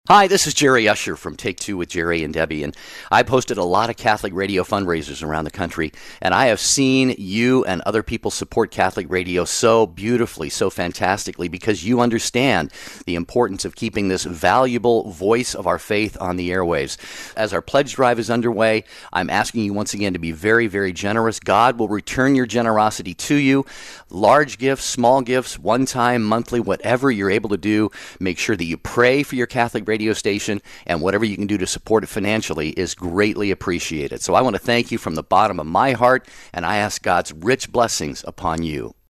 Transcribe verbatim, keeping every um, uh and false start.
Hi, this is Jerry Usher from Take Two with Jerry and Debbie, and I've hosted a lot of Catholic radio fundraisers around the country, and I have seen you and other people support Catholic radio so beautifully, so fantastically, because you understand the importance of keeping this valuable voice of our faith on the airwaves. As our pledge drive is underway, I'm asking you once again to be very, very generous. God will return your generosity to you. Large gifts, small gifts, one-time, monthly, whatever you're able to do, make sure that you pray for your Catholic radio station, and whatever you can do to support it financially is greatly appreciated. So I want to thank you from the bottom of my heart, and I ask God's rich blessings upon you.